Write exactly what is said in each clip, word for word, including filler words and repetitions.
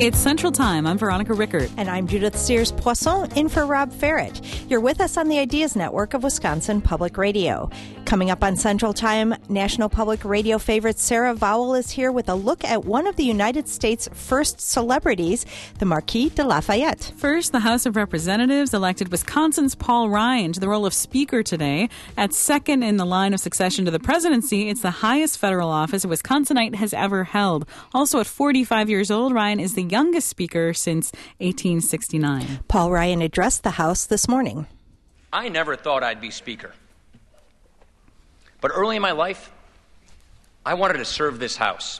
It's Central Time. I'm Veronica Rickert. And I'm Judith Sears-Poisson, in for Rob Ferret. You're with us on the Ideas Network of Wisconsin Public Radio. Coming up on Central Time, National Public Radio favorite Sarah Vowell is here with a look at one of the United States' first celebrities, the Marquis de Lafayette. First, the House of Representatives elected Wisconsin's Paul Ryan to the role of Speaker today. At second in the line of succession to the presidency, it's the highest federal office a Wisconsinite has ever held. Also at forty-five years old, Ryan is the youngest speaker since eighteen sixty-nine. Paul Ryan addressed the House this morning. I never thought I'd be Speaker. But early in my life, I wanted to serve this House.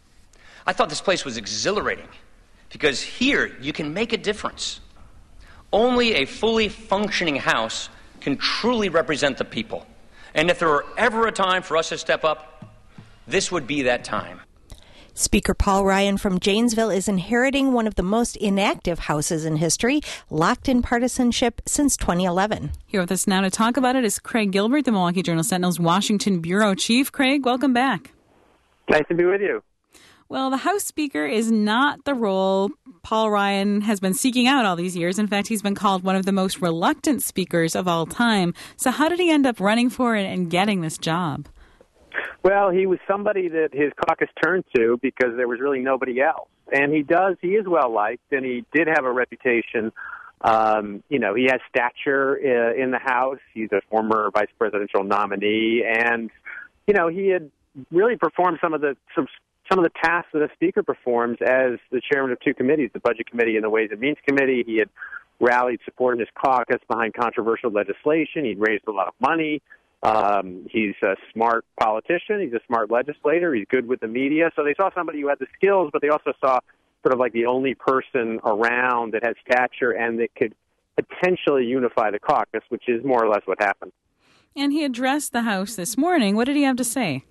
I thought this place was exhilarating because here you can make a difference. Only a fully functioning House can truly represent the people. And if there were ever a time for us to step up, this would be that time. Speaker Paul Ryan from Janesville is inheriting one of the most inactive houses in history, locked in partisanship since twenty eleven. Here with us now to talk about it is Craig Gilbert, the Milwaukee Journal-Sentinel's Washington Bureau Chief. Craig, welcome back. Nice to be with you. Well, the House Speaker is not the role Paul Ryan has been seeking out all these years. In fact, he's been called one of the most reluctant speakers of all time. So how did he end up running for it and getting this job? Well, he was somebody that his caucus turned to because there was really nobody else. And he does, he is well-liked, and he did have a reputation. Um, you know, he has stature uh, in the House. He's a former vice presidential nominee. And, you know, he had really performed some of the some, some of the tasks that a speaker performs as the chairman of two committees, the Budget Committee and the Ways and Means Committee. He had rallied support in his caucus behind controversial legislation. He'd raised a lot of money. Um, he's a smart politician. He's a smart legislator. He's good with the media. So they saw somebody who had the skills, but they also saw sort of like the only person around that had stature and that could potentially unify the caucus, which is more or less what happened. And he addressed the House this morning. What did he have to say?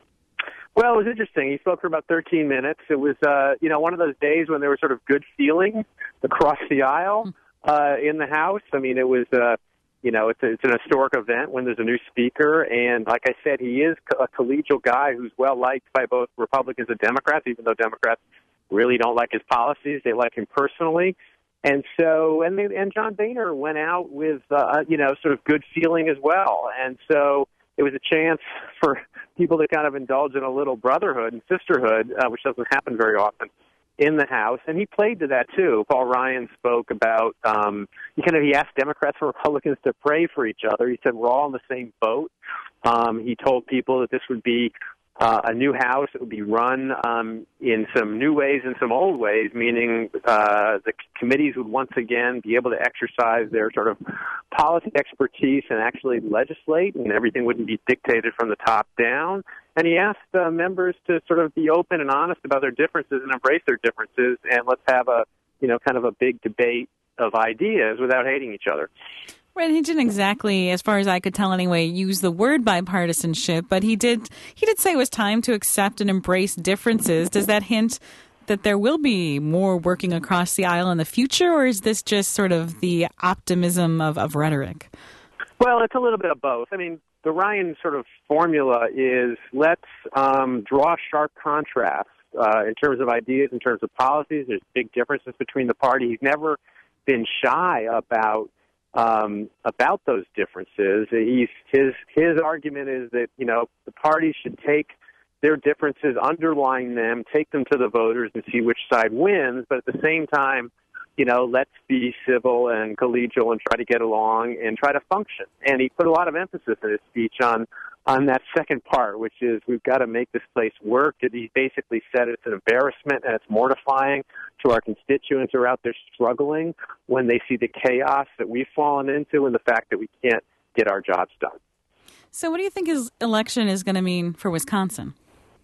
Well, it was interesting. He spoke for about thirteen minutes. It was, uh, you know, one of those days when there was sort of good feeling across the aisle uh, in the House. I mean, it was... Uh, You know, it's, a, it's an historic event when there's a new speaker. And like I said, he is a collegial guy who's well-liked by both Republicans and Democrats, even though Democrats really don't like his policies. They like him personally. And so, and, they, and John Boehner went out with, uh, you know, sort of good feeling as well. And so it was a chance for people to kind of indulge in a little brotherhood and sisterhood, uh, which doesn't happen very often in the House, and he played to that too. Paul Ryan spoke about, um, he kind of, he asked Democrats and Republicans to pray for each other. He said, we're all in the same boat. Um, he told people that this would be uh, a new House. It would be run um, in some new ways and some old ways, meaning uh, the committees would once again be able to exercise their sort of policy expertise and actually legislate, and everything wouldn't be dictated from the top down. And he asked uh, members to sort of be open and honest about their differences and embrace their differences, and let's have a, you know, kind of a big debate of ideas without hating each other. Right, he didn't exactly, as far as I could tell anyway, use the word bipartisanship, but he did he did say it was time to accept and embrace differences. Does that hint that there will be more working across the aisle in the future, or is this just sort of the optimism of, of rhetoric? Well, it's a little bit of both. I mean, the Ryan sort of formula is let's um, draw sharp contrasts uh, in terms of ideas, in terms of policies. There's big differences between the party. He's never been shy about um, about those differences. He's, his his argument is that, you know, the parties should take their differences, underline them, take them to the voters and see which side wins. But at the same time, you know, let's be civil and collegial and try to get along and try to function. And he put a lot of emphasis in his speech on on that second part, which is we've got to make this place work. He basically said it's an embarrassment and it's mortifying to our constituents who are out there struggling when they see the chaos that we've fallen into and the fact that we can't get our jobs done. So what do you think his election is going to mean for Wisconsin?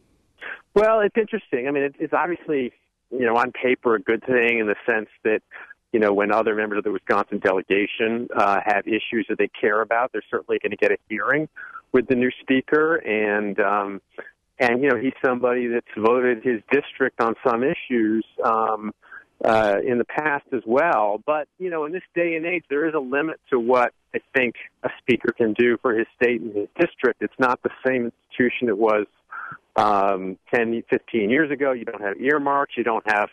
Well, it's interesting. I mean, it, it's obviously, you know, on paper a good thing in the sense that, you know, when other members of the Wisconsin delegation uh, have issues that they care about, they're certainly going to get a hearing with the new speaker. And, um, and you know, he's somebody that's voted his district on some issues um, uh, in the past as well. But, you know, in this day and age, there is a limit to what I think a speaker can do for his state and his district. It's not the same institution it was um, ten, fifteen years ago. You don't have earmarks. You don't have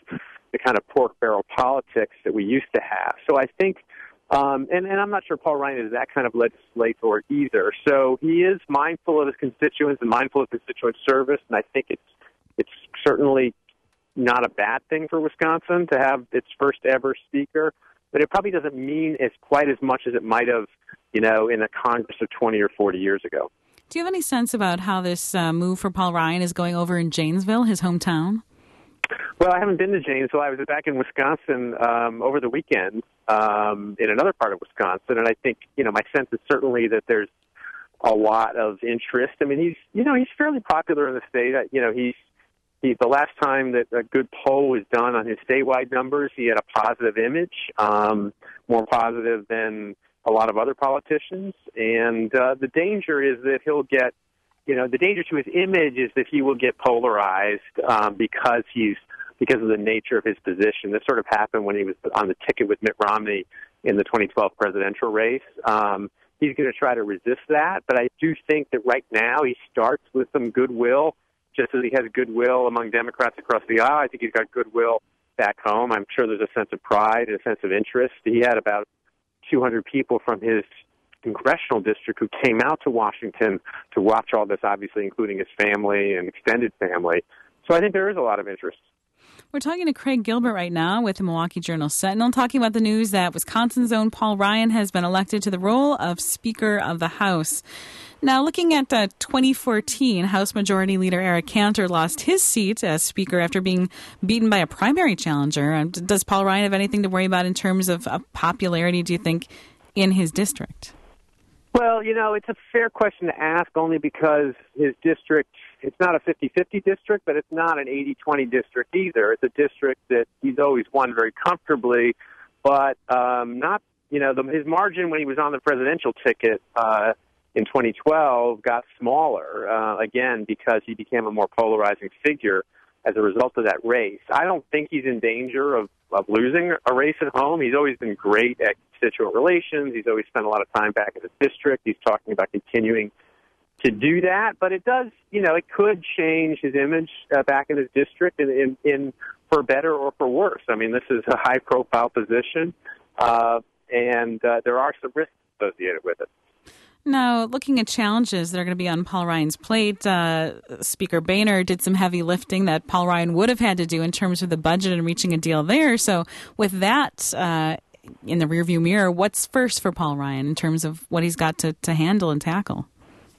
the kind of pork barrel politics that we used to have. So I think, um, and, and I'm not sure Paul Ryan is that kind of legislator either. So he is mindful of his constituents and mindful of constituent service, and I think it's it's certainly not a bad thing for Wisconsin to have its first ever speaker, but it probably doesn't mean as quite as much as it might have, you know, in a Congress of twenty or forty years ago. Do you have any sense about how this uh, move for Paul Ryan is going over in Janesville, his hometown? Well, I haven't been to Janesville. I was back in Wisconsin um, over the weekend um, in another part of Wisconsin, and I think, you know, my sense is certainly that there's a lot of interest. I mean, he's, you know, he's fairly popular in the state. You know, he's, he, the last time that a good poll was done on his statewide numbers, he had a positive image, um, more positive than a lot of other politicians. And uh, the danger is that he'll get, you know, the danger to his image is that he will get polarized um, because he's, because of the nature of his position. This sort of happened when he was on the ticket with Mitt Romney in the twenty twelve presidential race. Um, he's going to try to resist that, but I do think that right now he starts with some goodwill, just as he has goodwill among Democrats across the aisle. I think he's got goodwill back home. I'm sure there's a sense of pride and a sense of interest. He had about two hundred people from his congressional district who came out to Washington to watch all this, obviously including his family and extended family. So I think there is a lot of interest. We're talking to Craig Gilbert right now with the Milwaukee Journal-Sentinel, talking about the news that Wisconsin's own Paul Ryan has been elected to the role of Speaker of the House. Now, looking at uh, twenty fourteen, House Majority Leader Eric Cantor lost his seat as Speaker after being beaten by a primary challenger. Uh, does Paul Ryan have anything to worry about in terms of uh, popularity, do you think, in his district? Well, you know, it's a fair question to ask only because his district, it's not a fifty-fifty district, but it's not an eighty twenty district either. It's a district that he's always won very comfortably, but um, not, you know, the, his margin when he was on the presidential ticket uh, in twenty twelve got smaller, uh, again, because he became a more polarizing figure as a result of that race. I don't think he's in danger of, of losing a race at home. He's always been great at constituent relations. He's always spent a lot of time back in his district. He's talking about continuing to do that, but it does, you know, it could change his image uh, back in his district in, in, in for better or for worse. I mean, this is a high-profile position, uh, and uh, there are some risks associated with it. Now, looking at challenges that are going to be on Paul Ryan's plate, uh, Speaker Boehner did some heavy lifting that Paul Ryan would have had to do in terms of the budget and reaching a deal there. So with that uh, in the rearview mirror, what's first for Paul Ryan in terms of what he's got to, to handle and tackle?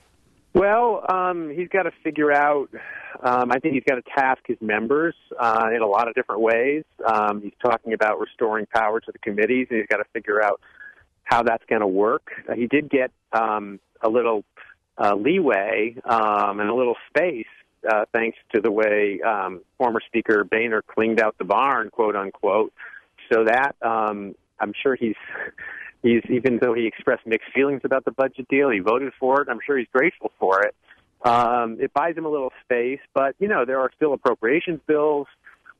Well, um, he's got to figure out, um, I think he's got to task his members uh, in a lot of different ways. Um, he's talking about restoring power to the committees, and he's got to figure out how that's going to work. Uh, he did get um, a little uh, leeway um, and a little space uh, thanks to the way um, former Speaker Boehner cleaned out the barn, quote unquote. So that um, I'm sure he's he's even though he expressed mixed feelings about the budget deal, he voted for it. I'm sure he's grateful for it. Um, it buys him a little space, but you know there are still appropriations bills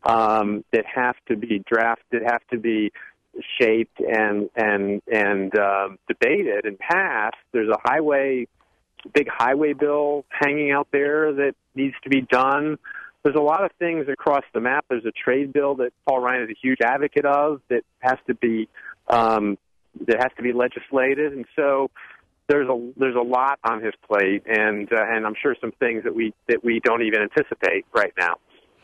um, that have to be drafted, have to be shaped and and and um, debated and passed. There's a highway, big highway bill hanging out there that needs to be done. There's a lot of things across the map. There's a trade bill that Paul Ryan is a huge advocate of that has to be um, that has to be legislated, and so there's a there's a lot on his plate, and uh, and I'm sure some things that we that we don't even anticipate right now.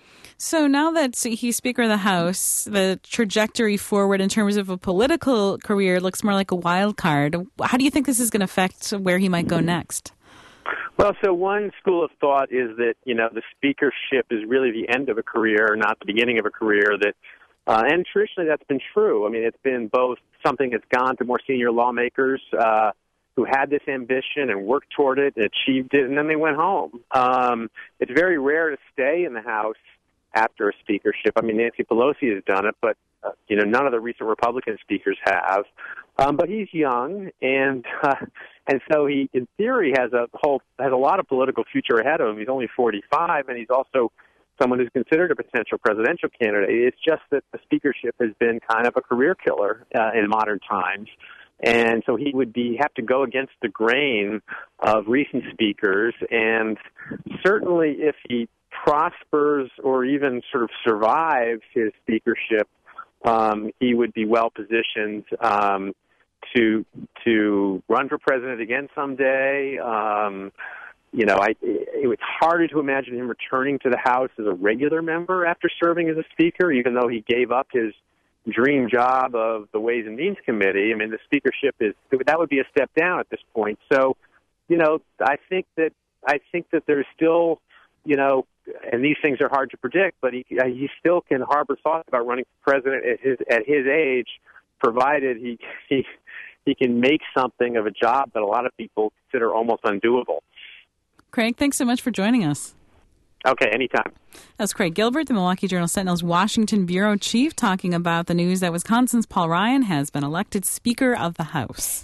So now that he's Speaker of the House, the trajectory forward in terms of a political career looks more like a wild card. How do you think this is going to affect where he might go next? Well, so one school of thought is that, you know, the speakership is really the end of a career, not the beginning of a career. That, uh, and traditionally that's been true. I mean, it's been both something that's gone to more senior lawmakers uh, who had this ambition and worked toward it and achieved it, and then they went home. Um, it's very rare to stay in the House after a speakership. I mean, Nancy Pelosi has done it, but, uh, you know, none of the recent Republican speakers have. Um, but he's young, and uh, and so he, in theory, has a whole has a lot of political future ahead of him. He's only forty-five, and he's also someone who's considered a potential presidential candidate. It's just that the speakership has been kind of a career killer uh, in modern times. And so he would be have to go against the grain of recent speakers, and certainly if he prospers or even sort of survives his speakership, um, he would be well positioned um, to to run for president again someday. Um, you know, I, it was harder to imagine him returning to the House as a regular member after serving as a speaker, even though he gave up his dream job of the Ways and Means Committee. I mean, the speakership is that would be a step down at this point. So, you know, I think that I think that there's still, you know, and these things are hard to predict, but he he still can harbor thoughts about running for president at his at his age, provided he he he can make something of a job that a lot of people consider almost undoable. Craig, thanks so much for joining us. Okay, anytime. That's Craig Gilbert, the Milwaukee Journal-Sentinel's Washington bureau chief, talking about the news that Wisconsin's Paul Ryan has been elected Speaker of the House.